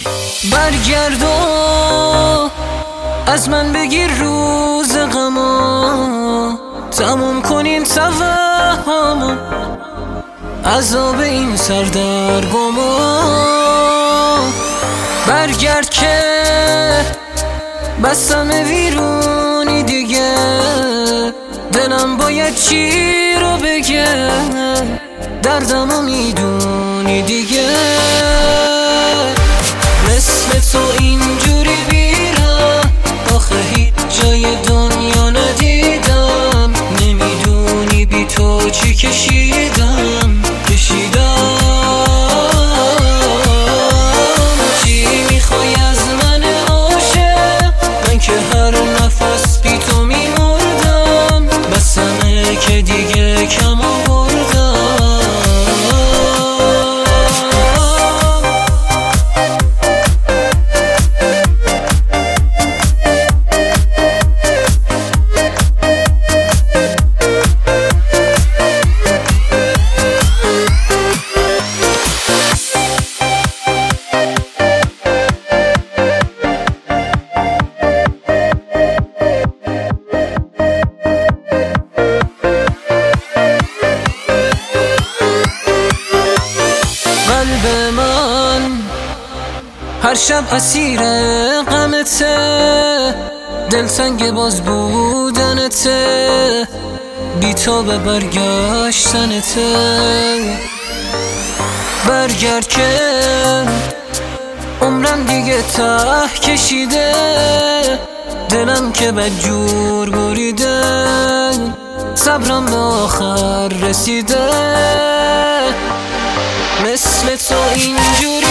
برگرد و از من بگیر روز غمو، تموم کن این توهمو، عذاب این سردرگمو. برگرد که بستم ویرونی دیگه، دلم باید چی رو بگه، دردمو میدونی دیگه. مثل تو اینجوری بیرم آخه هیچ جای دنیا ندیدم، نمیدونی بی تو چی کشیدم. چی میخوای از من عاشق؟ من که هر نفس بی تو میمردم، بسمه که دیگه کم آوردم. قلب من هر شب اسیر غمته، دلتنگ باز بودنته، بی تو به برگشتنته. برگرد که عمرم دیگه ته کشیده، دلم که بدجور بریده، صبرم به آخر رسیده. مثل تو اینجوری